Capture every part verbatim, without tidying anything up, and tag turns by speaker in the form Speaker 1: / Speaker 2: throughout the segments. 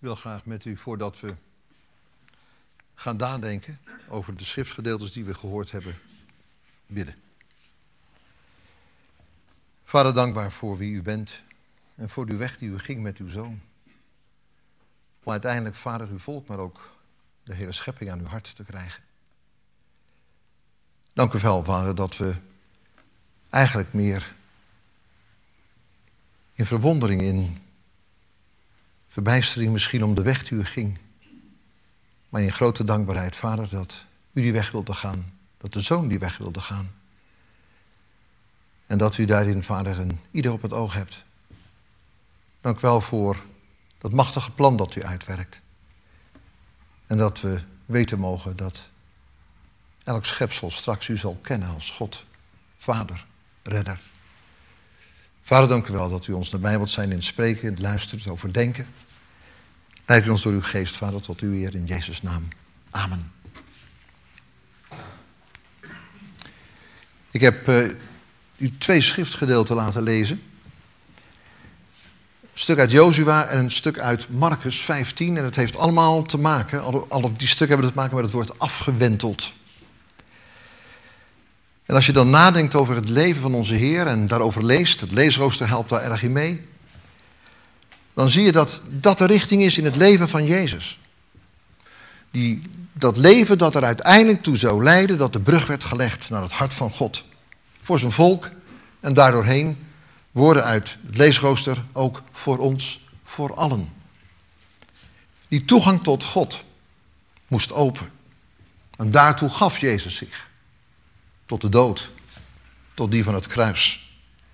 Speaker 1: wil graag met u, voordat we gaan nadenken over de schriftgedeeltes die we gehoord hebben, bidden. Vader, dankbaar voor wie u bent en voor uw weg die u ging met uw zoon. Om uiteindelijk, Vader, uw volk, maar ook de hele schepping aan uw hart te krijgen. Dank u wel, Vader, dat we eigenlijk meer in verwondering, in verbijstering misschien om de weg die u ging, maar in grote dankbaarheid, Vader, dat u die weg wilde gaan, dat de zoon die weg wilde gaan. En dat u daarin, Vader, een ieder op het oog hebt. Dank u wel voor dat machtige plan dat u uitwerkt. En dat we weten mogen dat elk schepsel straks u zal kennen als God, Vader, Redder. Vader, dank u wel dat u ons nabij wilt zijn in het spreken, in het luisteren, in het overdenken. Leid u ons door uw geest, Vader, tot uw eer in Jezus' naam. Amen. Ik heb uh, u twee schriftgedeelten laten lezen. Een stuk uit Jozua en een stuk uit Markus vijftien. En het heeft allemaal te maken, al, al die stukken hebben te maken met het woord afgewenteld. En als je dan nadenkt over het leven van onze Heer en daarover leest, het leesrooster helpt daar erg in mee, dan zie je dat dat de richting is in het leven van Jezus. Die, dat leven dat er uiteindelijk toe zou leiden dat de brug werd gelegd naar het hart van God. Voor zijn volk en daardoorheen woorden uit het leesrooster ook voor ons, voor allen. Die toegang tot God moest open. En daartoe gaf Jezus zich. Tot de dood, tot die van het kruis.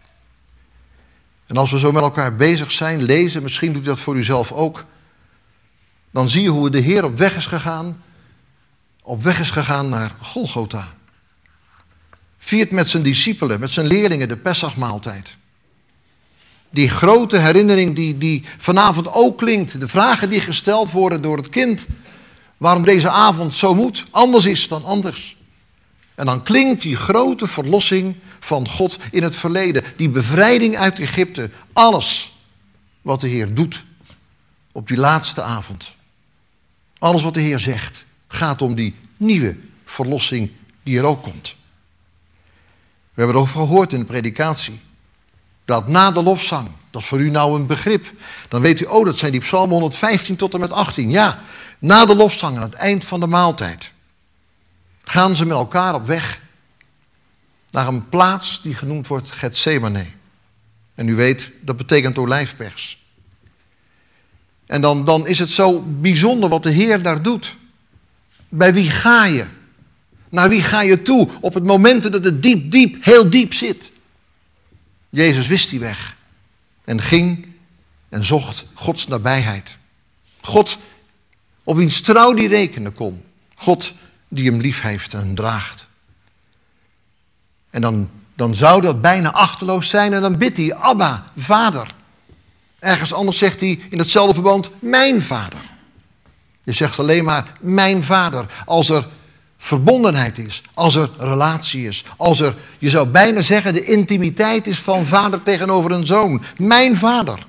Speaker 1: En als we zo met elkaar bezig zijn, lezen, misschien doet u dat voor uzelf ook, dan zie je hoe de Heer op weg is gegaan, op weg is gegaan naar Golgotha. Viert met zijn discipelen, met zijn leerlingen de Pessachmaaltijd. Die grote herinnering die, die vanavond ook klinkt, de vragen die gesteld worden door het kind, waarom deze avond zo moet, anders is dan anders. En dan klinkt die grote verlossing van God in het verleden. Die bevrijding uit Egypte. Alles wat de Heer doet op die laatste avond. Alles wat de Heer zegt gaat om die nieuwe verlossing die er ook komt. We hebben erover gehoord in de predikatie. Dat na de lofzang, dat is voor u nou een begrip. Dan weet u, oh dat zijn die psalmen honderdvijftien tot en met achttien. Ja, na de lofzang aan het eind van de maaltijd gaan ze met elkaar op weg naar een plaats die genoemd wordt Getsemane. En u weet, dat betekent olijfpers. En dan, dan is het zo bijzonder wat de Heer daar doet. Bij wie ga je? Naar wie ga je toe op het moment dat het diep, diep, heel diep zit? Jezus wist die weg en ging en zocht Gods nabijheid. God op wiens trouw die rekenen kon. God die hem lief heeft en draagt. En dan, dan zou dat bijna achteloos zijn en dan bidt hij, Abba, Vader. Ergens anders zegt hij in hetzelfde verband, mijn Vader. Je zegt alleen maar, mijn Vader. Als er verbondenheid is, als er relatie is, als er, je zou bijna zeggen, de intimiteit is van vader tegenover een zoon. Mijn Vader.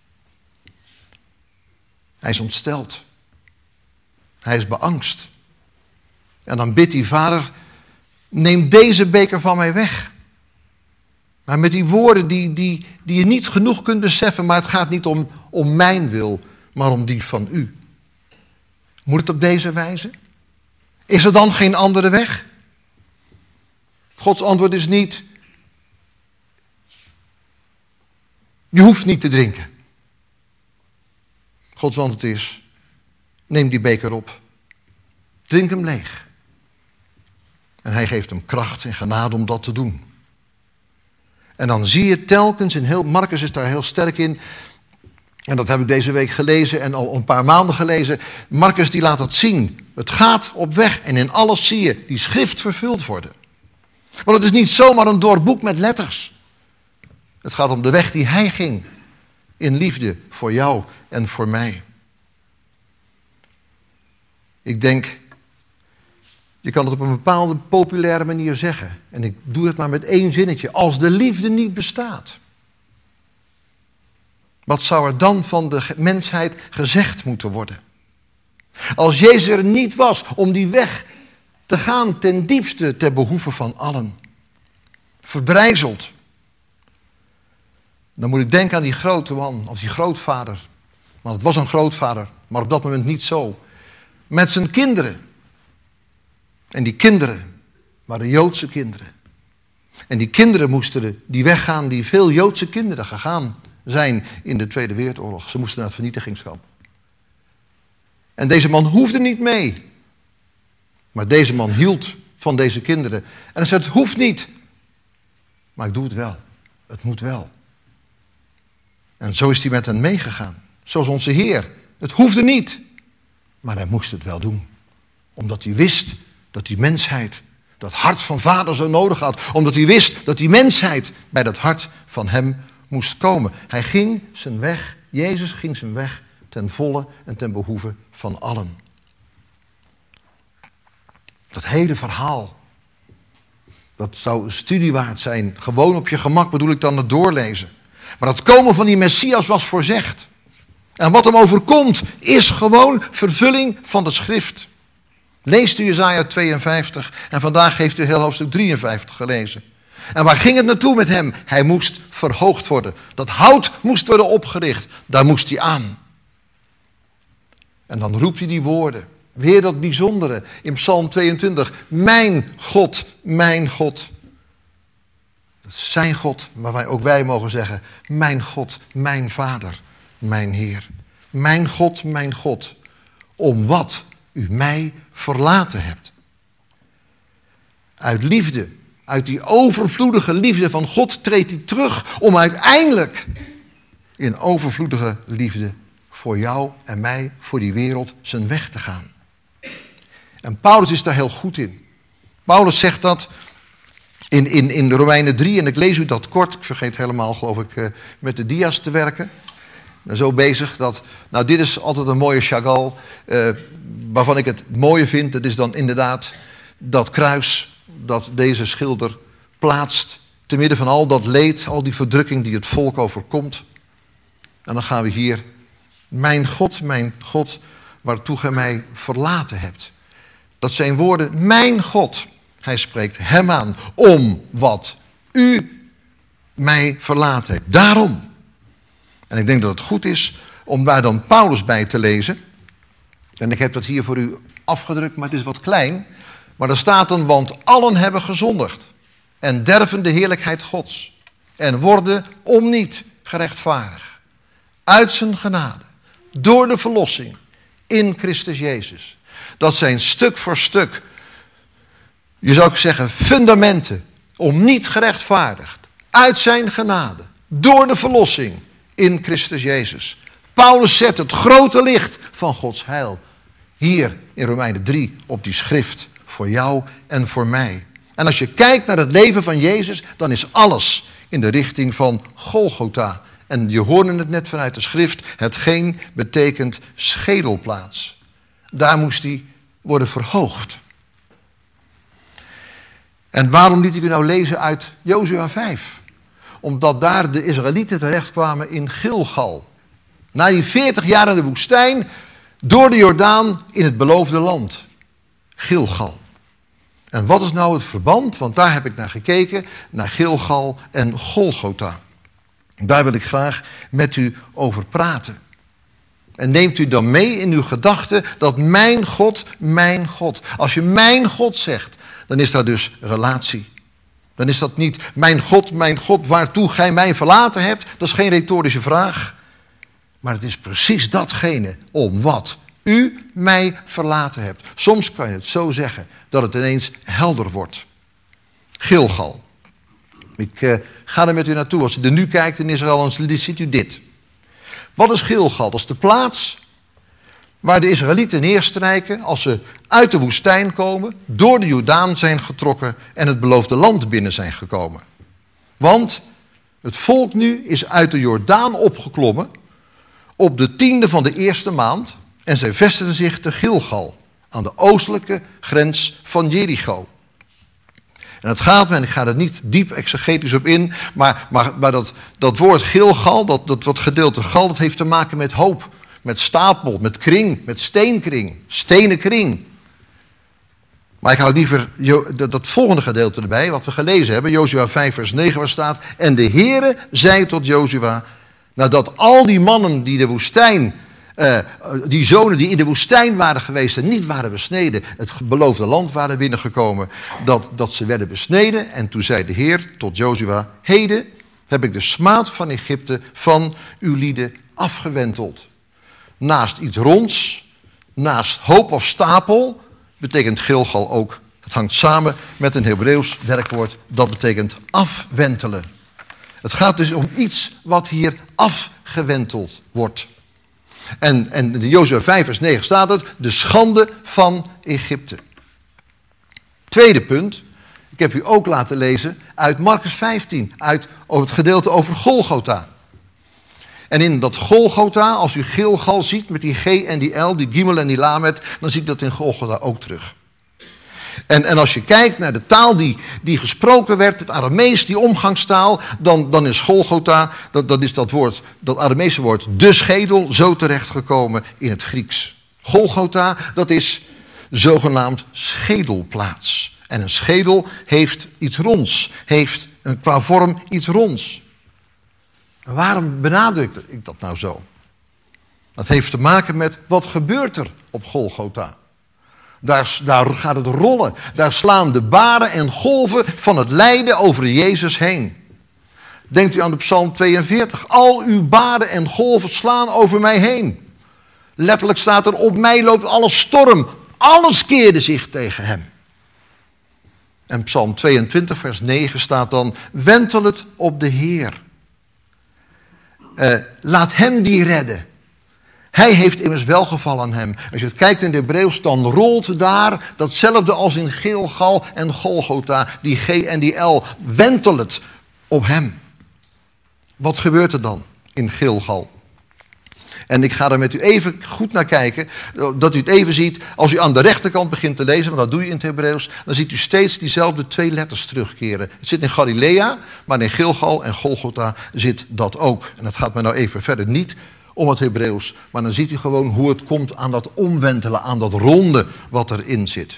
Speaker 1: Hij is ontsteld. Hij is beangst. En dan bidt die Vader, neem deze beker van mij weg. Maar met die woorden die, die, die je niet genoeg kunt beseffen, maar het gaat niet om, om mijn wil, maar om die van u. Moet het op deze wijze? Is er dan geen andere weg? Gods antwoord is niet, je hoeft niet te drinken. Gods antwoord is, neem die beker op, drink hem leeg. En hij geeft hem kracht en genade om dat te doen. En dan zie je telkens, in heel, Markus is daar heel sterk in, en dat heb ik deze week gelezen en al een paar maanden gelezen. Markus die laat dat zien. Het gaat op weg en in alles zie je die schrift vervuld worden. Want het is niet zomaar een doorboek met letters. Het gaat om de weg die hij ging. In liefde voor jou en voor mij. Ik denk, je kan het op een bepaalde populaire manier zeggen. En ik doe het maar met één zinnetje. Als de liefde niet bestaat, Wat zou er dan van de mensheid gezegd moeten worden? Als Jezus er niet was om die weg te gaan ten diepste ter behoeve van allen. Verbrijzeld. Dan moet ik denken aan die grote man, of die grootvader. Want het was een grootvader, maar op dat moment niet zo. Met zijn kinderen. En die kinderen waren Joodse kinderen. En die kinderen moesten die weg gaan die veel Joodse kinderen gegaan zijn in de Tweede Wereldoorlog. Ze moesten naar het vernietigingskamp. En deze man hoefde niet mee. Maar deze man hield van deze kinderen. En hij zei, het hoeft niet. Maar ik doe het wel. Het moet wel. En zo is hij met hen meegegaan. Zoals onze Heer. Het hoefde niet. Maar hij moest het wel doen. Omdat hij wist dat die mensheid dat hart van vader zo nodig had. Omdat hij wist dat die mensheid bij dat hart van hem moest komen. Hij ging zijn weg. Jezus ging zijn weg ten volle en ten behoeve van allen. Dat hele verhaal. Dat zou een studie waard zijn. Gewoon op je gemak bedoel ik dan het doorlezen. Maar het komen van die Messias was voorzegd. En wat hem overkomt is gewoon vervulling van de schrift. Leest u Jesaja tweeënvijftig en vandaag heeft u heel hoofdstuk drieënvijftig gelezen. En waar ging het naartoe met hem? Hij moest verhoogd worden. Dat hout moest worden opgericht. Daar moest hij aan. En dan roept hij die woorden. Weer dat bijzondere in Psalm tweeëntwintig. Mijn God, mijn God. Dat is zijn God, maar wij, ook wij mogen zeggen. Mijn God, mijn Vader, mijn Heer. Mijn God, mijn God. Om wat u mij verlaten hebt. Uit liefde, uit die overvloedige liefde van God treedt hij terug om uiteindelijk in overvloedige liefde voor jou en mij, voor die wereld, zijn weg te gaan. En Paulus is daar heel goed in. Paulus zegt dat in, in, in de Romeinen drie, en ik lees u dat kort, ik vergeet helemaal geloof ik uh, met de dia's te werken. Ik ben zo bezig dat, nou dit is altijd een mooie Chagall, uh, waarvan ik het mooie vind, dat is dan inderdaad dat kruis dat deze schilder plaatst, te midden van al dat leed, al die verdrukking die het volk overkomt. En dan gaan we hier, mijn God, mijn God, waartoe gij mij verlaten hebt. Dat zijn woorden, mijn God. Hij spreekt hem aan, om wat u mij verlaten hebt. Daarom. En ik denk dat het goed is om daar dan Paulus bij te lezen. En ik heb dat hier voor u afgedrukt, maar het is wat klein. Maar er staat dan, want allen hebben gezondigd. En derven de heerlijkheid Gods. En worden om niet gerechtvaardigd. Uit zijn genade. Door de verlossing. In Christus Jezus. Dat zijn stuk voor stuk, je zou ook zeggen, fundamenten. Om niet gerechtvaardigd. Uit zijn genade. Door de verlossing. In Christus Jezus. Paulus zet het grote licht van Gods heil. Hier in Romeinen drie op die schrift. Voor jou en voor mij. En als je kijkt naar het leven van Jezus, dan is alles in de richting van Golgotha. En je hoorde het net vanuit de schrift, hetgeen betekent schedelplaats. Daar moest hij worden verhoogd. En waarom liet ik u nou lezen uit Jozua vijf? Omdat daar de Israëlieten terechtkwamen in Gilgal. Na die veertig jaar in de woestijn, door de Jordaan in het beloofde land. Gilgal. En wat is nou het verband? Want daar heb ik naar gekeken, naar Gilgal en Golgotha. Daar wil ik graag met u over praten. En neemt u dan mee in uw gedachten dat mijn God, mijn God. Als je mijn God zegt, dan is dat dus relatie. Dan is dat niet mijn God, mijn God, waartoe gij mij verlaten hebt. Dat is geen retorische vraag. Maar het is precies datgene om wat u mij verlaten hebt. Soms kan je het zo zeggen dat het ineens helder wordt. Gilgal. Ik uh, ga er met u naartoe. Als u er nu kijkt in Israël, dan ziet u dit. Wat is Gilgal? Dat is de plaats waar de Israëlieten neerstrijken als ze uit de woestijn komen, door de Jordaan zijn getrokken en het beloofde land binnen zijn gekomen. Want het volk nu is uit de Jordaan opgeklommen op de tiende van de eerste maand en zij vestigden zich te Gilgal, aan de oostelijke grens van Jericho. En het gaat me, en ik ga er niet diep exegetisch op in, maar, maar, maar dat, dat woord Gilgal, dat, dat wat gedeelte gal, dat heeft te maken met hoop. Met stapel, met kring, met steenkring, stenen kring. Maar ik hou liever dat, dat volgende gedeelte erbij, wat we gelezen hebben. Jozua vijf vers negen waar staat. En de Heere zei tot Jozua, nadat al die mannen die de woestijn, uh, die zonen die in de woestijn waren geweest en niet waren besneden, het beloofde land waren binnengekomen, dat, dat ze werden besneden. En toen zei de Heer tot Jozua, heden heb ik de smaad van Egypte van uw lieden afgewenteld. Naast iets ronds, naast hoop of stapel, betekent Gilgal ook. Het hangt samen met een Hebreeuws werkwoord, dat betekent afwentelen. Het gaat dus om iets wat hier afgewenteld wordt. En, en in Jozua vijf vers negen staat het, de schande van Egypte. Tweede punt, ik heb u ook laten lezen uit Markus vijftien, uit over het gedeelte over Golgotha. En in dat Golgotha, als u Gilgal ziet met die G en die L, die Gimel en die Lamet, dan zie ik dat in Golgotha ook terug. En, en als je kijkt naar de taal die, die gesproken werd, het Aramees, die omgangstaal, dan, dan is Golgotha, dat, dat is dat woord, dat Aramese woord, de schedel, zo terechtgekomen in het Grieks. Golgotha, dat is zogenaamd schedelplaats. En een schedel heeft iets ronds, heeft een, qua vorm iets ronds. En waarom benadruk ik dat nou zo? Dat heeft te maken met wat gebeurt er op Golgotha. Daar, daar gaat het rollen. Daar slaan de baren en golven van het lijden over Jezus heen. Denkt u aan de Psalm tweeënveertig. Al uw baren en golven slaan over mij heen. Letterlijk staat er, op mij loopt alle storm. Alles keerde zich tegen hem. En Psalm tweeëntwintig vers negen staat dan, wentel het op de Heer. Uh, laat hem die redden. Hij heeft immers welgevallen aan hem. Als je het kijkt in de Hebreeuws, dan rolt daar datzelfde als in Gilgal en Golgotha, die G en die L, wentel het op hem. Wat gebeurt er dan in Gilgal? En ik ga er met u even goed naar kijken, dat u het even ziet. Als u aan de rechterkant begint te lezen, want dat doe je in het Hebreeuws, dan ziet u steeds diezelfde twee letters terugkeren. Het zit in Galilea, maar in Gilgal en Golgotha zit dat ook. En dat gaat mij nou even verder niet om het Hebreeuws, maar dan ziet u gewoon hoe het komt aan dat omwentelen, aan dat ronde wat erin zit.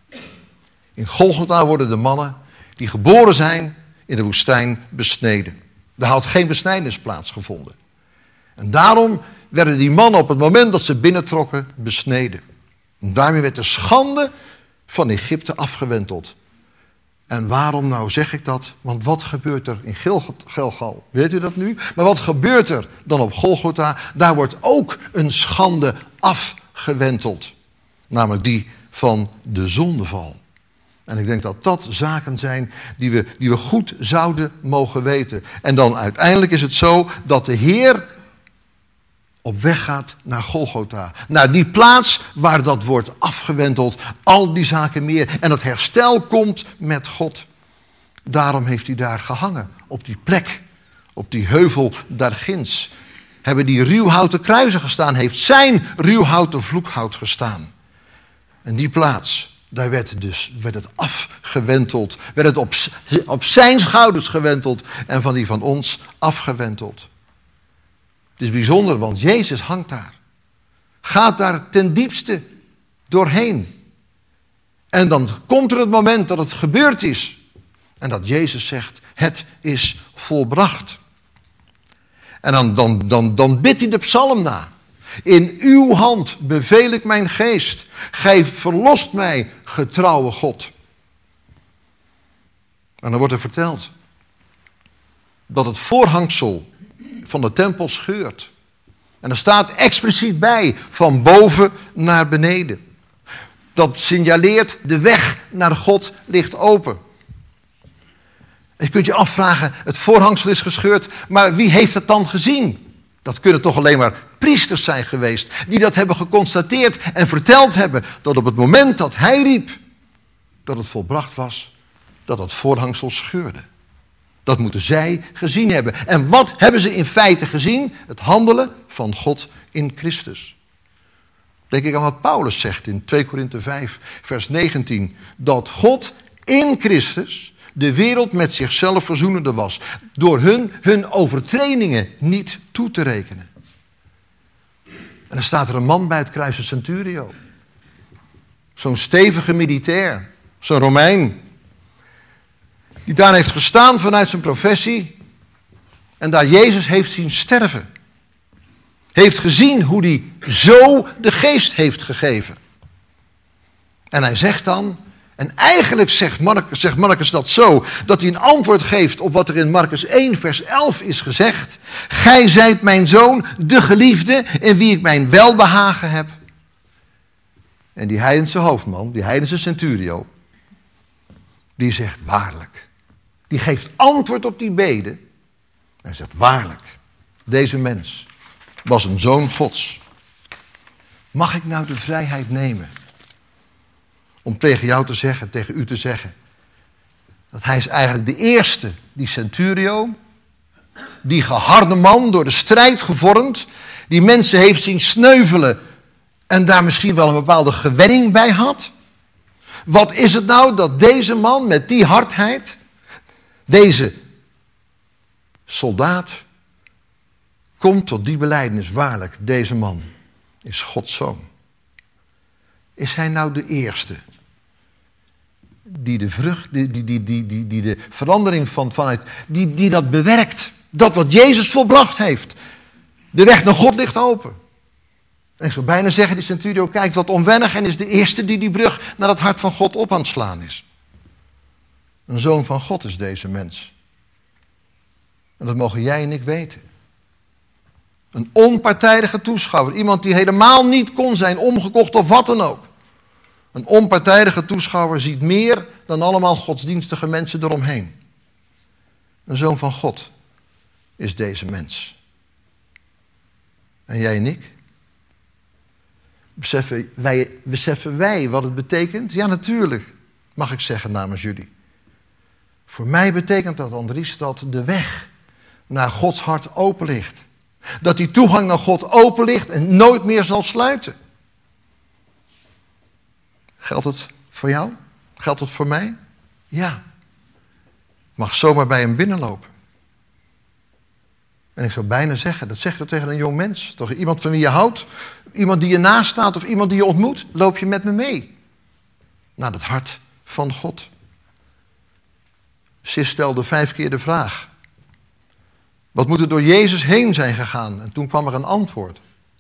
Speaker 1: In Golgotha worden de mannen die geboren zijn in de woestijn besneden. Daar had geen besnijdenis plaatsgevonden. En daarom werden die mannen op het moment dat ze binnentrokken besneden. En daarmee werd de schande van Egypte afgewenteld. En waarom nou zeg ik dat? Want wat gebeurt er in Gilgal? Weet u dat nu? Maar wat gebeurt er dan op Golgotha? Daar wordt ook een schande afgewenteld. Namelijk die van de zondeval. En ik denk dat dat zaken zijn die we, die we goed zouden mogen weten. En dan uiteindelijk is het zo dat de Heer op weg gaat naar Golgotha. Naar die plaats waar dat wordt afgewenteld. Al die zaken meer. En het herstel komt met God. Daarom heeft hij daar gehangen. Op die plek. Op die heuvel daar ginds. Hebben die ruwhouten kruizen gestaan. Heeft zijn ruwhouten vloekhout gestaan. En die plaats, daar werd, dus, werd het afgewenteld. Werd het op, op zijn schouders gewenteld. En van die van ons afgewenteld. Het is bijzonder, want Jezus hangt daar. Gaat daar ten diepste doorheen. En dan komt er het moment dat het gebeurd is. En dat Jezus zegt, het is volbracht. En dan, dan, dan, dan bidt hij de psalm na. In uw hand beveel ik mijn geest. Gij verlost mij, getrouwe God. En dan wordt er verteld dat het voorhangsel van de tempel scheurt. En er staat expliciet bij, van boven naar beneden. Dat signaleert, de weg naar God ligt open. En je kunt je afvragen, het voorhangsel is gescheurd, maar wie heeft het dan gezien? Dat kunnen toch alleen maar priesters zijn geweest, die dat hebben geconstateerd en verteld hebben, dat op het moment dat hij riep, dat het volbracht was, dat het voorhangsel scheurde. Dat moeten zij gezien hebben. En wat hebben ze in feite gezien? Het handelen van God in Christus. Denk ik aan wat Paulus zegt in twee Korinthe vijf, vers negentien. Dat God in Christus de wereld met zichzelf verzoenende was. Door hun hun overtredingen niet toe te rekenen. En dan staat er een man bij het kruis, een centurio. Zo'n stevige militair, zo'n Romein. Die daar heeft gestaan vanuit zijn professie. En daar Jezus heeft zien sterven. Heeft gezien hoe hij zo de geest heeft gegeven. En hij zegt dan, en eigenlijk zegt Marcus, zegt Marcus dat zo, dat hij een antwoord geeft op wat er in Marcus één vers elf is gezegd. Gij zijt mijn zoon, de geliefde, in wie ik mijn welbehagen heb. En die heidense hoofdman, die heidense centurio, die zegt waarlijk. Die geeft antwoord op die bede. Hij zegt waarlijk, deze mens was een zoon Gods. Mag ik nou de vrijheid nemen om tegen jou te zeggen, tegen u te zeggen, dat hij is eigenlijk de eerste, die centurio, die geharde man, door de strijd gevormd, die mensen heeft zien sneuvelen en daar misschien wel een bepaalde gewenning bij had. Wat is het nou dat deze man met die hardheid, deze soldaat, komt tot die belijdenis, waarlijk, deze man is Gods zoon. Is hij nou de eerste die de vrucht, die, die, die, die, die, die de verandering van, vanuit, die, die dat bewerkt, dat wat Jezus volbracht heeft. De weg naar God ligt open. En ik zou bijna zeggen, die centurio kijkt wat onwennig en is de eerste die die brug naar het hart van God op aan het slaan is. Een zoon van God is deze mens. En dat mogen jij en ik weten. Een onpartijdige toeschouwer. Iemand die helemaal niet kon zijn omgekocht of wat dan ook. Een onpartijdige toeschouwer ziet meer dan allemaal godsdienstige mensen eromheen. Een zoon van God is deze mens. En jij en ik? Beseffen wij, beseffen wij wat het betekent? Ja, natuurlijk, mag ik zeggen namens jullie. Voor mij betekent dat, Andries, dat de weg naar Gods hart open ligt. Dat die toegang naar God open ligt en nooit meer zal sluiten. Geldt het voor jou? Geldt het voor mij? Ja. Ik mag zomaar bij hem binnenlopen. En ik zou bijna zeggen, dat zeg je tegen een jong mens. Toch iemand van wie je houdt, iemand die je naast staat of iemand die je ontmoet. Loop je met me mee. Naar het hart van God. Sis stelde vijf keer de vraag. Wat moet er door Jezus heen zijn gegaan? En toen kwam er een antwoord.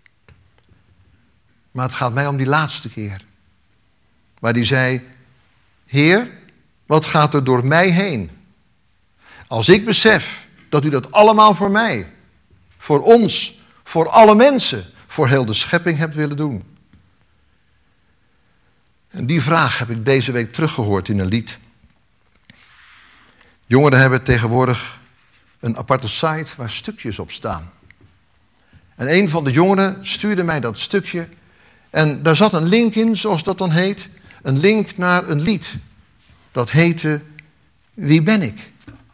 Speaker 1: Maar het gaat mij om die laatste keer. Waar hij zei, Heer, wat gaat er door mij heen? Als ik besef dat u dat allemaal voor mij, voor ons, voor alle mensen, voor heel de schepping hebt willen doen. En die vraag heb ik deze week teruggehoord in een lied. Jongeren hebben tegenwoordig een aparte site waar stukjes op staan. En een van de jongeren stuurde mij dat stukje. En daar zat een link in, zoals dat dan heet. Een link naar een lied. Dat heette Wie ben ik?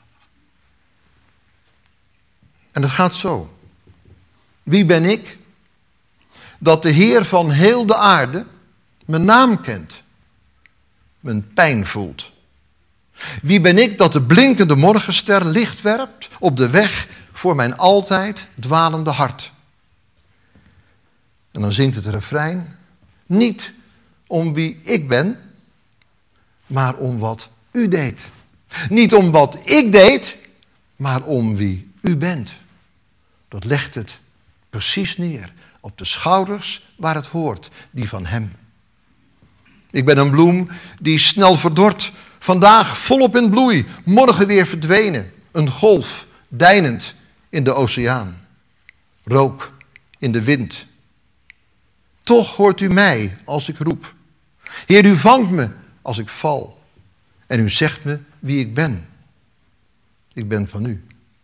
Speaker 1: En dat gaat zo. Wie ben ik? Dat de Heer van heel de aarde mijn naam kent. Mijn pijn voelt. Wie ben ik dat de blinkende morgenster licht werpt op de weg voor mijn altijd dwalende hart. En dan zingt het refrein. Niet om wie ik ben, maar om wat u deed. Niet om wat ik deed, maar om wie u bent. Dat legt het precies neer op de schouders waar het hoort, die van hem. Ik ben een bloem die snel verdort, vandaag volop in bloei, morgen weer verdwenen. Een golf, deinend in de oceaan. Rook in de wind. Toch hoort u mij als ik roep. Heer, u vangt me als ik val. En u zegt me wie ik ben. Ik ben van u.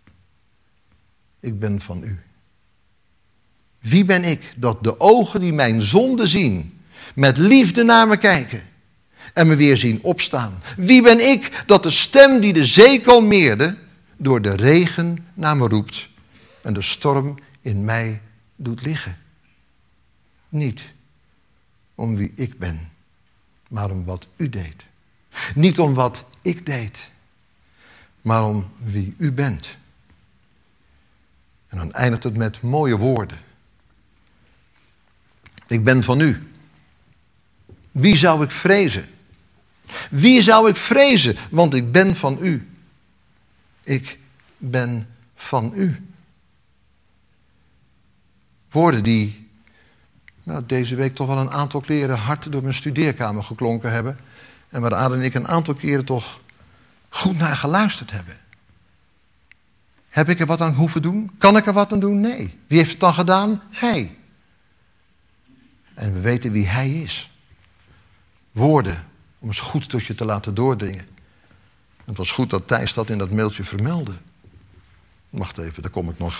Speaker 1: Ik ben van u. Wie ben ik dat de ogen die mijn zonde zien, met liefde naar me kijken en me weer zien opstaan? Wie ben ik dat de stem die de zee kalmeerde, door de regen naar me roept en de storm in mij doet liggen? Niet om wie ik ben, maar om wat u deed. Niet om wat ik deed, maar om wie u bent. En dan eindigt het met mooie woorden. Ik ben van u. Wie zou ik vrezen? Wie zou ik vrezen? Want ik ben van u. Ik ben van u. Woorden die nou, deze week toch wel een aantal keren hard door mijn studeerkamer geklonken hebben. En waar Ada en ik een aantal keren toch goed naar geluisterd hebben. Heb ik er wat aan hoeven doen? Kan ik er wat aan doen? Nee. Wie heeft het dan gedaan? Hij. En we weten wie hij is. Woorden om eens goed tot je te laten doordringen. Het was goed dat Thijs dat in dat mailtje vermeldde. Wacht even, daar kom ik nog.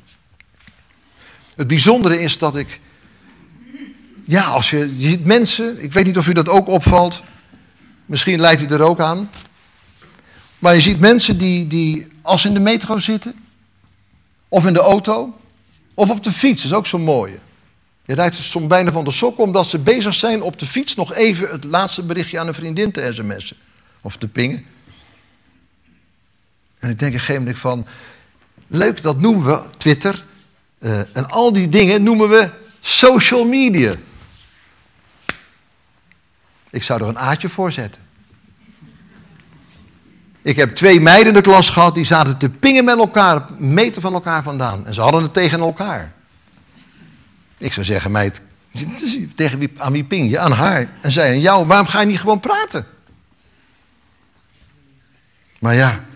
Speaker 1: Het bijzondere is dat ik... Ja, als je, je ziet mensen... Ik weet niet of u dat ook opvalt. Misschien leidt u er ook aan. Maar je ziet mensen die, die als ze in de metro zitten... Of in de auto... Of op de fiets, dat is ook zo mooi. Je rijdt soms bijna van de sok omdat ze bezig zijn op de fiets... nog even het laatste berichtje aan een vriendin te sms'en. Of te pingen. En ik denk op een gegeven moment van... Leuk, dat noemen we Twitter. Uh, en al die dingen noemen we social media. Ik zou er een aatje voor zetten. Ik heb twee meiden in de klas gehad... die zaten te pingen met elkaar, een meter van elkaar vandaan. En ze hadden het tegen elkaar. Ik zou zeggen, meid, tegen wie, aan wie ping je? Aan haar. En zij aan jou, waarom ga je niet gewoon praten? Maar ja,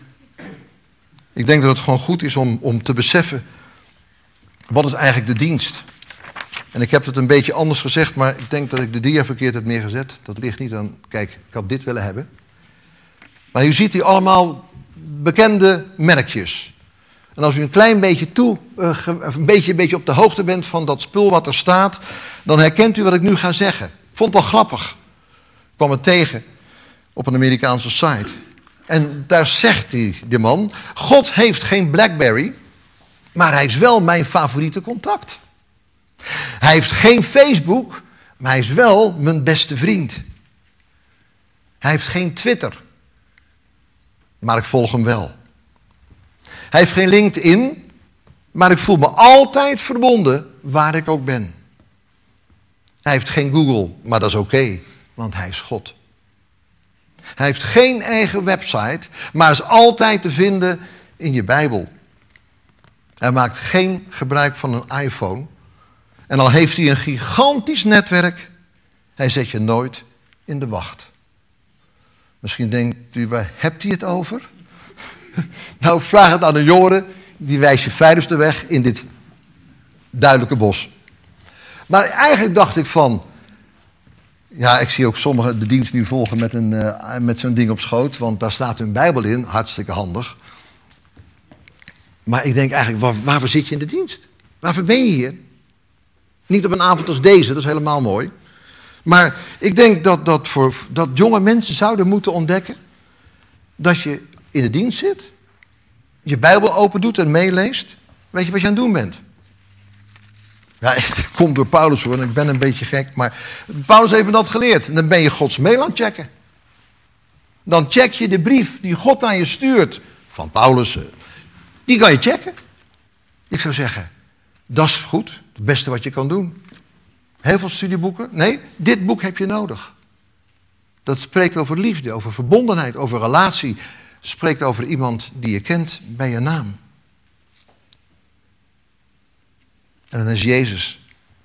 Speaker 1: ik denk dat het gewoon goed is om, om te beseffen... wat is eigenlijk de dienst? En ik heb het een beetje anders gezegd... maar ik denk dat ik de dia verkeerd heb neergezet. Dat ligt niet aan... Kijk, ik had dit willen hebben. Maar u ziet hier allemaal bekende merkjes... En als u een klein beetje, toe, uh, een, beetje, een beetje op de hoogte bent van dat spul wat er staat... dan herkent u wat ik nu ga zeggen. Ik vond het wel grappig. Ik kwam het tegen op een Amerikaanse site. En daar zegt die, die man... God heeft geen BlackBerry, maar hij is wel mijn favoriete contact. Hij heeft geen Facebook, maar hij is wel mijn beste vriend. Hij heeft geen Twitter, maar ik volg hem wel. Hij heeft geen LinkedIn, maar ik voel me altijd verbonden waar ik ook ben. Hij heeft geen Google, maar dat is oké, okay, want hij is God. Hij heeft geen eigen website, maar is altijd te vinden in je Bijbel. Hij maakt geen gebruik van een iPhone. En al heeft hij een gigantisch netwerk, hij zet je nooit in de wacht. Misschien denkt u, waar hebt hij het over? Nou, vraag het aan de jongeren, die wijst je veiligste weg in dit duidelijke bos. Maar eigenlijk dacht ik van... Ja, ik zie ook sommigen de dienst nu volgen met, een, uh, met zo'n ding op schoot, want daar staat hun Bijbel in, hartstikke handig. Maar ik denk eigenlijk, waar, waarvoor zit je in de dienst? Waarvoor ben je hier? Niet op een avond als deze, dat is helemaal mooi. Maar ik denk dat, dat, voor, dat jonge mensen zouden moeten ontdekken dat je in de dienst zit, je Bijbel open doet en meeleest. Weet je wat je aan het doen bent? Ja, het komt door Paulus hoor, en ik ben een beetje gek, maar Paulus heeft me dat geleerd. En dan ben je Gods mail aan het checken. Dan check je de brief die God aan je stuurt, van Paulus, die kan je checken. Ik zou zeggen, dat is goed, het beste wat je kan doen. Heel veel studieboeken, nee, dit boek heb je nodig. Dat spreekt over liefde, over verbondenheid, over relatie. Spreekt over iemand die je kent bij je naam. En dan is Jezus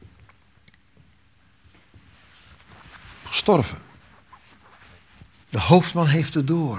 Speaker 1: gestorven. De hoofdman heeft het door.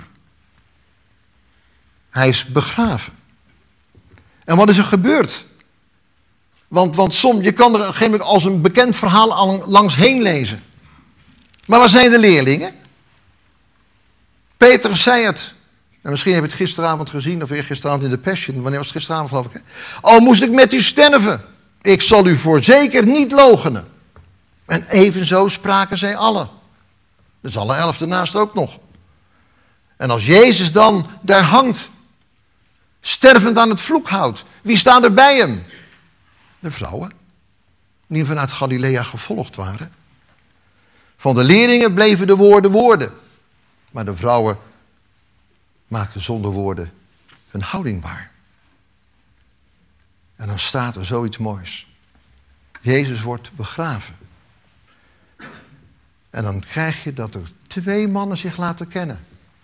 Speaker 1: Hij is begraven. En wat is er gebeurd? Want, want soms, je kan er op een gegeven moment als een bekend verhaal langs heen lezen. Maar waar zijn de leerlingen? Petrus zei het. En misschien heb je het gisteravond gezien, of eergisteravond in de Passion. Wanneer was het gisteravond, geloof ik? Hè? Al moest ik met u sterven, ik zal u voorzeker niet loochenen. En evenzo spraken zij allen. Dus alle elf daarnaast ook nog. En als Jezus dan daar hangt, stervend aan het vloekhout, wie staan er bij hem? De vrouwen, die vanuit Galilea gevolgd waren. Van de leerlingen bleven de woorden woorden. Maar de vrouwen maakte zonder woorden hun houding waar. En dan staat er zoiets moois. Jezus wordt begraven. En dan krijg je dat er twee mannen zich laten kennen.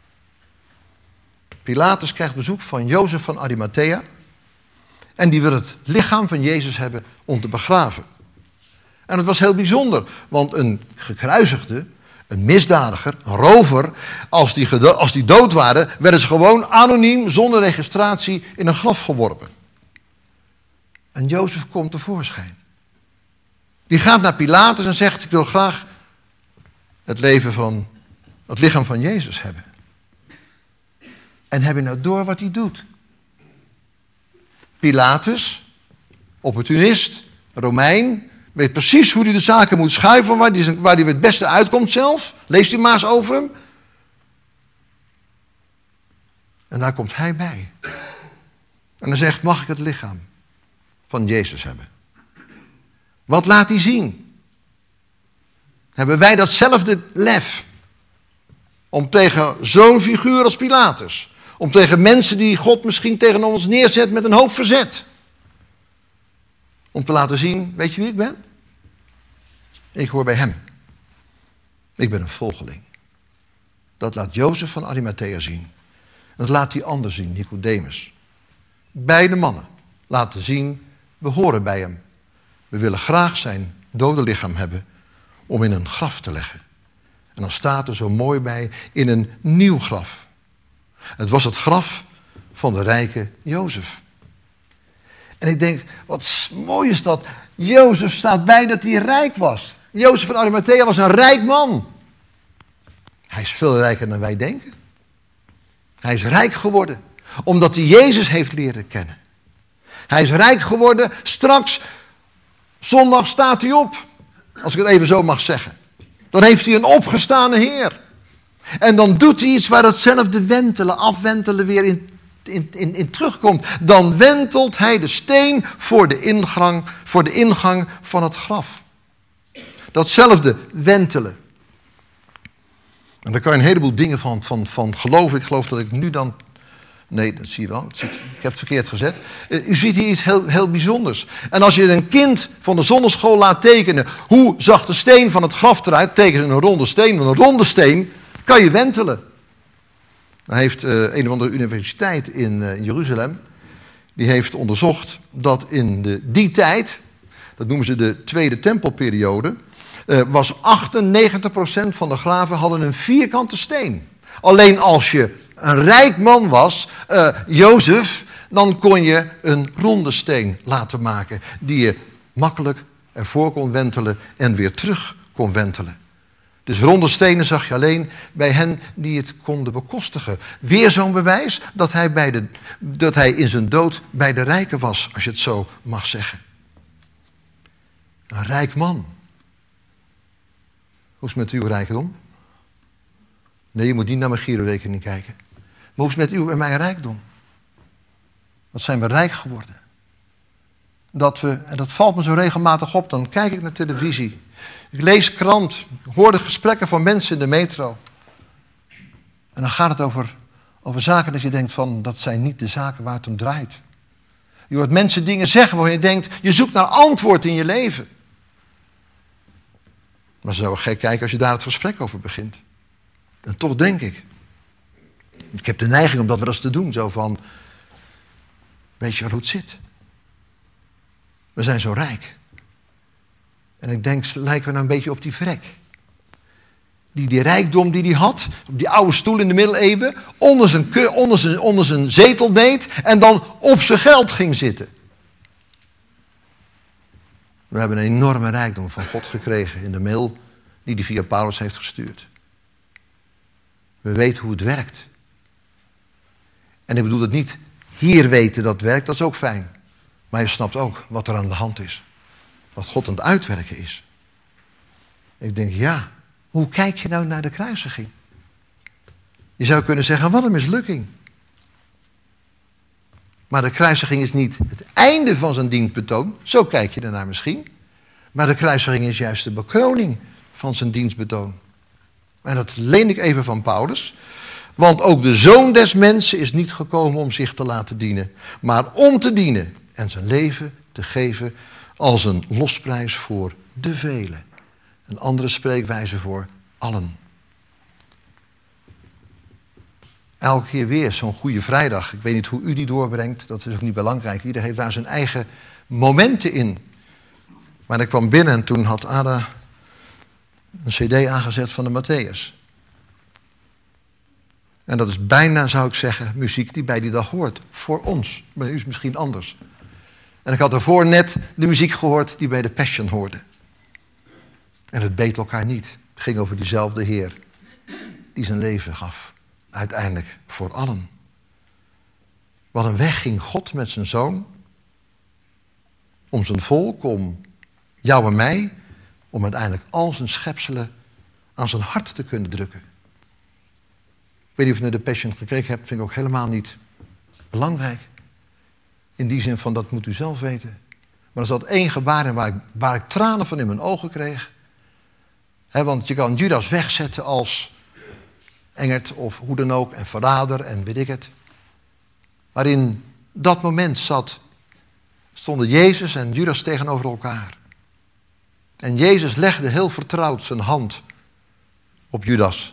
Speaker 1: Pilatus krijgt bezoek van Jozef van Arimathea. En die wil het lichaam van Jezus hebben om te begraven. En het was heel bijzonder, want een gekruisigde, een misdadiger, een rover, als die, gedo- als die dood waren, werden ze gewoon anoniem, zonder registratie, in een graf geworpen. En Jozef komt tevoorschijn. Die gaat naar Pilatus en zegt, ik wil graag het leven van, het lichaam van Jezus hebben. En heb je nou door wat hij doet? Pilatus, opportunist, Romein, weet precies hoe hij de zaken moet schuiven, waar hij, waar hij het beste uitkomt zelf. Leest u maar eens over hem. En daar komt hij bij. En hij zegt, mag ik het lichaam van Jezus hebben? Wat laat hij zien? Hebben wij datzelfde lef om tegen zo'n figuur als Pilatus, om tegen mensen die God misschien tegen ons neerzet met een hoop verzet, om te laten zien, weet je wie ik ben? Ik hoor bij hem. Ik ben een volgeling. Dat laat Jozef van Arimathea zien. Dat laat die ander zien, Nicodemus. Beide mannen laten zien, we horen bij hem. We willen graag zijn dode lichaam hebben om in een graf te leggen. En dan staat er zo mooi bij, in een nieuw graf. Het was het graf van de rijke Jozef. En ik denk, wat mooi is dat. Jozef staat bij dat hij rijk was. Jozef van Arimathea was een rijk man. Hij is veel rijker dan wij denken. Hij is rijk geworden, omdat hij Jezus heeft leren kennen. Hij is rijk geworden, straks, zondag staat hij op. Als ik het even zo mag zeggen. Dan heeft hij een opgestane Heer. En dan doet hij iets waar hetzelfde wentelen, afwentelen weer in, in, in, in terugkomt. Dan wentelt hij de steen voor de ingang, voor de ingang van het graf. Datzelfde wentelen. En daar kan je een heleboel dingen van, van, van geloven. Ik geloof dat ik nu dan... Nee, dat zie je wel. Ik heb het verkeerd gezet. U ziet hier iets heel, heel bijzonders. En als je een kind van de zonneschool laat tekenen, hoe zag de steen van het graf eruit? Teken een ronde steen, want een ronde steen kan je wentelen. Dan heeft uh, een of andere universiteit in uh, Jeruzalem, die heeft onderzocht dat in de, die tijd, dat noemen ze de Tweede Tempelperiode, uh, was achtennegentig procent van de graven hadden een vierkante steen. Alleen als je een rijk man was, uh, Jozef, dan kon je een ronde steen laten maken die je makkelijk ervoor kon wentelen en weer terug kon wentelen. Dus ronde stenen zag je alleen bij hen die het konden bekostigen. Weer zo'n bewijs dat hij, bij de, dat hij in zijn dood bij de rijken was, als je het zo mag zeggen. Een rijk man. Hoe is het met uw rijkdom? Nee, je moet niet naar mijn girorekening kijken. Maar hoe is het met uw en mijn rijkdom? Wat zijn we rijk geworden? Dat we, en dat valt me zo regelmatig op, dan kijk ik naar televisie. Ik lees krant, ik hoor de gesprekken van mensen in de metro. En dan gaat het over, over zaken dat je denkt van, dat zijn niet de zaken waar het om draait. Je hoort mensen dingen zeggen waar je denkt, je zoekt naar antwoord in je leven. Maar ze zouden gek kijken als je daar het gesprek over begint. En toch denk ik, ik heb de neiging om dat wel eens te doen, zo van, weet je waar hoe het zit? We zijn zo rijk. En ik denk, lijken we nou een beetje op die vrek. Die, die rijkdom die hij had, op die oude stoel in de middeleeuwen, onder zijn, onder, zijn, onder zijn zetel deed en dan op zijn geld ging zitten. We hebben een enorme rijkdom van God gekregen in de mail die hij via Paulus heeft gestuurd. We weten hoe het werkt. En ik bedoel het niet hier weten dat het werkt, dat is ook fijn. Maar je snapt ook wat er aan de hand is. Wat God aan het uitwerken is. Ik denk, ja, hoe kijk je nou naar de kruisiging? Je zou kunnen zeggen, wat een mislukking. Maar de kruisiging is niet het einde van zijn dienstbetoon. Zo kijk je ernaar misschien. Maar de kruisiging is juist de bekroning van zijn dienstbetoon. En dat leen ik even van Paulus. Want ook de Zoon des Mensen is niet gekomen om zich te laten dienen, maar om te dienen en zijn leven te geven als een losprijs voor de velen. Een andere spreekwijze voor allen. Elke keer weer zo'n goede vrijdag. Ik weet niet hoe u die doorbrengt, dat is ook niet belangrijk. Ieder heeft daar zijn eigen momenten in. Maar ik kwam binnen en toen had Ada een cd aangezet van de Matthäus. En dat is bijna, zou ik zeggen, muziek die bij die dag hoort. Voor ons, bij u is het misschien anders. En ik had daarvoor net de muziek gehoord die bij de Passion hoorde. En het beet elkaar niet. Het ging over diezelfde Heer die zijn leven gaf. Uiteindelijk voor allen. Wat een weg ging God met zijn Zoon. Om zijn volk, om jou en mij. Om uiteindelijk al zijn schepselen aan zijn hart te kunnen drukken. Ik weet niet of je naar de Passion gekeken hebt. Vind ik ook helemaal niet belangrijk. In die zin van, dat moet u zelf weten. Maar er zat één gebaar in waar ik, waar ik tranen van in mijn ogen kreeg. He, want je kan Judas wegzetten als engert of hoe dan ook. En verrader en weet ik het. Maar in dat moment zat, stonden Jezus en Judas tegenover elkaar. En Jezus legde heel vertrouwd zijn hand op Judas.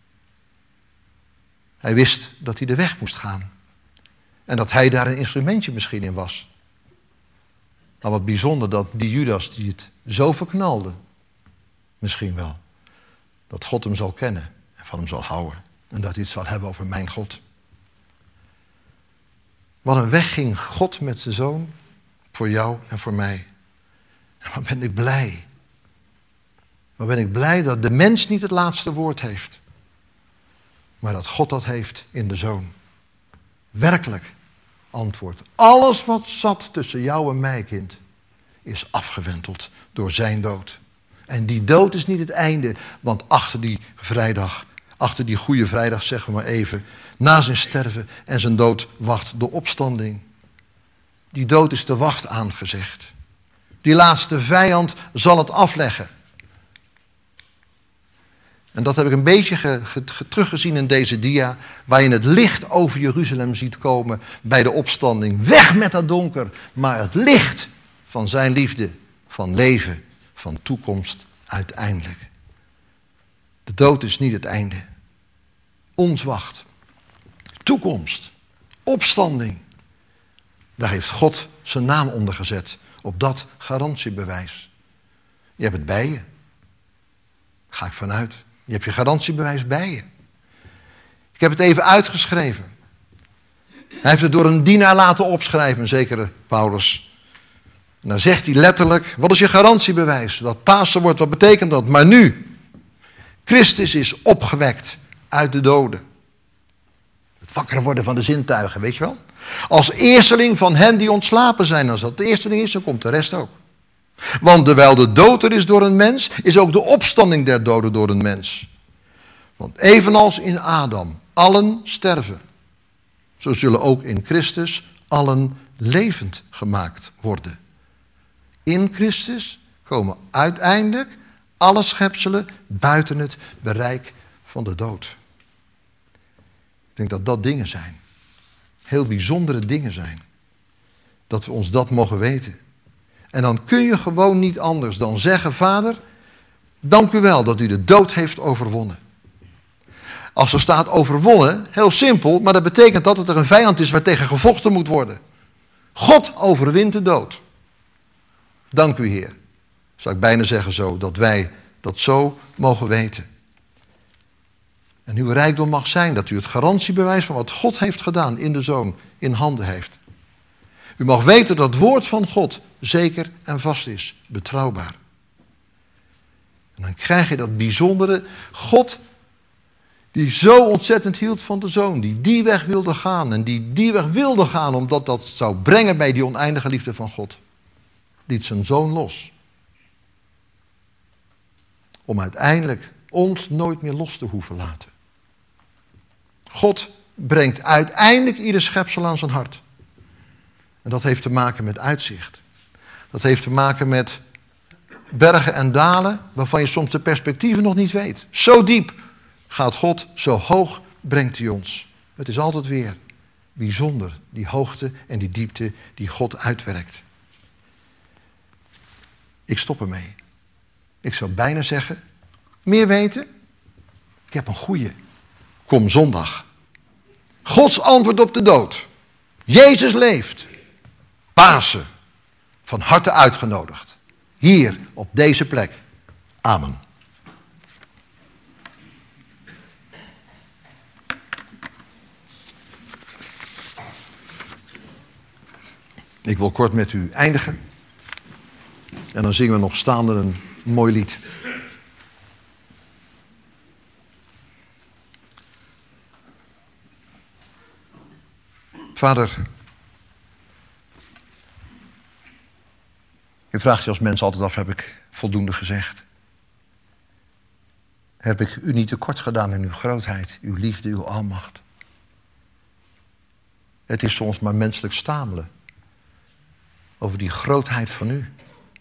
Speaker 1: Hij wist dat hij de weg moest gaan. En dat hij daar een instrumentje misschien in was. Maar wat bijzonder dat die Judas die het zo verknalde, misschien wel, dat God hem zal kennen en van hem zal houden. En dat hij het zal hebben over mijn God. Wat een weg ging God met zijn Zoon voor jou en voor mij. En wat ben ik blij. Wat ben ik blij dat de mens niet het laatste woord heeft. Maar dat God dat heeft in de Zoon. Werkelijk antwoord. Alles wat zat tussen jou en mij, kind, is afgewenteld door zijn dood. En die dood is niet het einde, want achter die vrijdag, achter die goede vrijdag, zeggen we maar even, na zijn sterven en zijn dood wacht de opstanding. Die dood is de wacht aangezegd. Die laatste vijand zal het afleggen. En dat heb ik een beetje ge, ge, ge, teruggezien in deze dia, waar je het licht over Jeruzalem ziet komen bij de opstanding. Weg met dat donker, maar het licht van zijn liefde, van leven, van toekomst uiteindelijk. De dood is niet het einde. Ons wacht. Toekomst. Opstanding. Daar heeft God zijn naam onder gezet. Op dat garantiebewijs. Je hebt het bij je. Ga ik vanuit. Je hebt je garantiebewijs bij je. Ik heb het even uitgeschreven. Hij heeft het door een dienaar laten opschrijven, zekere Paulus. En dan zegt hij letterlijk, wat is je garantiebewijs? Dat Pasen wordt, wat betekent dat? Maar nu, Christus is opgewekt uit de doden. Het wakker worden van de zintuigen, weet je wel? Als eersteling van hen die ontslapen zijn. Als dat de eersteling is, dan komt de rest ook. Want terwijl de dood er is door een mens, is ook de opstanding der doden door een mens. Want evenals in Adam allen sterven, zo zullen ook in Christus allen levend gemaakt worden. In Christus komen uiteindelijk alle schepselen buiten het bereik van de dood. Ik denk dat dat dingen zijn. Heel bijzondere dingen zijn. Dat we ons dat mogen weten. En dan kun je gewoon niet anders dan zeggen, Vader, dank u wel dat u de dood heeft overwonnen. Als er staat overwonnen, heel simpel, maar dat betekent dat het er een vijand is waar tegen gevochten moet worden. God overwint de dood. Dank u, Heer. Zou ik bijna zeggen zo, dat wij dat zo mogen weten. En uw rijkdom mag zijn dat u het garantiebewijs van wat God heeft gedaan in de Zoon in handen heeft. U mag weten dat het woord van God zeker en vast is, betrouwbaar. En dan krijg je dat bijzondere God die zo ontzettend hield van de Zoon, die die weg wilde gaan en die die weg wilde gaan omdat dat zou brengen bij die oneindige liefde van God. Liet zijn Zoon los. Om uiteindelijk ons nooit meer los te hoeven laten. God brengt uiteindelijk ieder schepsel aan zijn hart. En dat heeft te maken met uitzicht. Dat heeft te maken met bergen en dalen waarvan je soms de perspectieven nog niet weet. Zo diep gaat God, zo hoog brengt hij ons. Het is altijd weer bijzonder, die hoogte en die diepte die God uitwerkt. Ik stop ermee. Ik zou bijna zeggen, meer weten? Ik heb een goeie. Kom zondag. Gods antwoord op de dood. Jezus leeft. Pasen. Van harte uitgenodigd. Hier, op deze plek. Amen. Ik wil kort met u eindigen. En dan zingen we nog staande een mooi lied. Vader, je vraagt je als mens altijd af, heb ik voldoende gezegd? Heb ik u niet tekort gedaan in uw grootheid, uw liefde, uw almacht? Het is soms maar menselijk stamelen over die grootheid van u.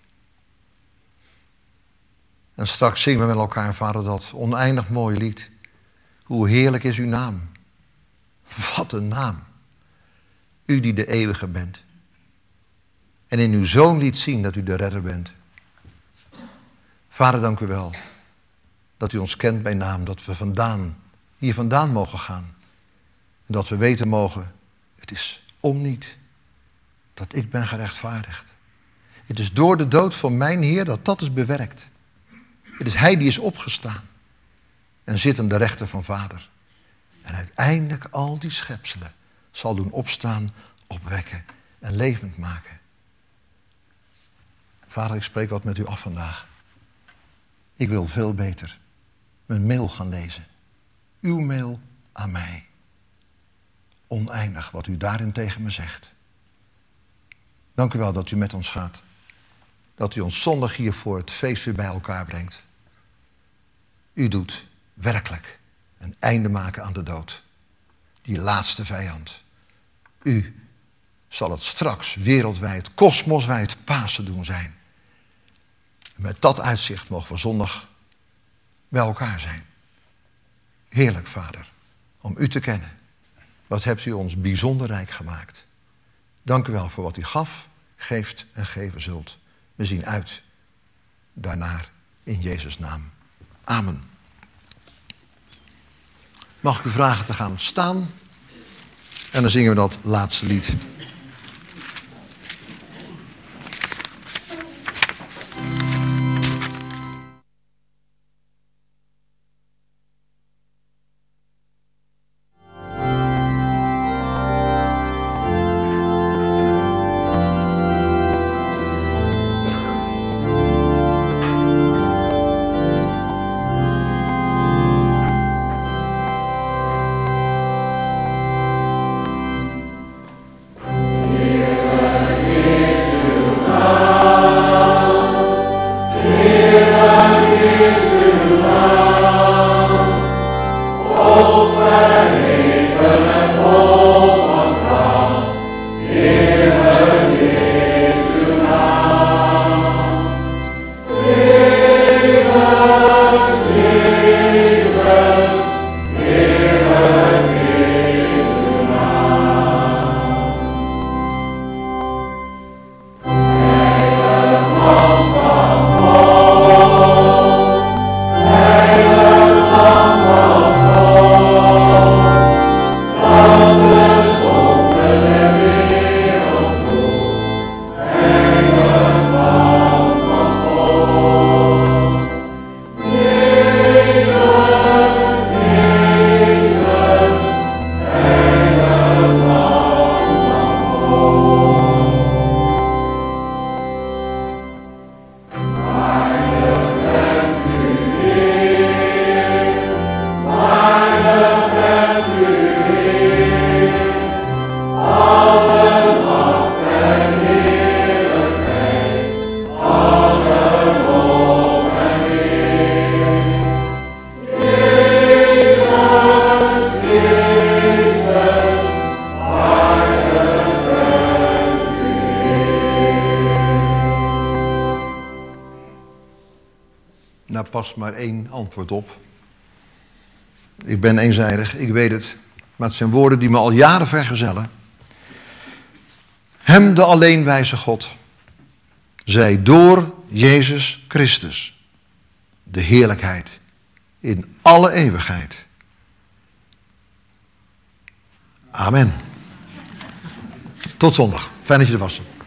Speaker 1: En straks zingen we met elkaar, Vader, dat oneindig mooie lied. Hoe heerlijk is uw naam. Wat een naam. U die de eeuwige bent. En in uw Zoon liet zien dat u de redder bent. Vader, dank u wel. Dat u ons kent bij naam. Dat we vandaan, hier vandaan mogen gaan. En dat we weten mogen, het is om niet dat ik ben gerechtvaardigd. Het is door de dood van mijn Heer dat dat is bewerkt. Het is Hij die is opgestaan. En zit aan de rechter van Vader. En uiteindelijk al die schepselen zal doen opstaan, opwekken en levend maken. Vader, ik spreek wat met u af vandaag. Ik wil veel beter mijn mail gaan lezen. Uw mail aan mij. Oneindig wat u daarin tegen me zegt. Dank u wel dat u met ons gaat. Dat u ons zondag hier voor het feest weer bij elkaar brengt. U doet werkelijk een einde maken aan de dood. Die laatste vijand. U zal het straks wereldwijd, kosmoswijd Pasen doen zijn. En met dat uitzicht mogen we zondag bij elkaar zijn. Heerlijk, Vader, om u te kennen. Wat hebt u ons bijzonder rijk gemaakt. Dank u wel voor wat u gaf, geeft en geven zult. We zien uit daarnaar in Jezus' naam. Amen. Mag ik u vragen te gaan staan? En dan zingen we dat laatste lied. Daar past maar één antwoord op. Ik ben eenzijdig, ik weet het. Maar het zijn woorden die me al jaren vergezellen. Hem, de alleenwijze God, zij door Jezus Christus de heerlijkheid in alle eeuwigheid. Amen. Tot zondag. Fijn dat je er was.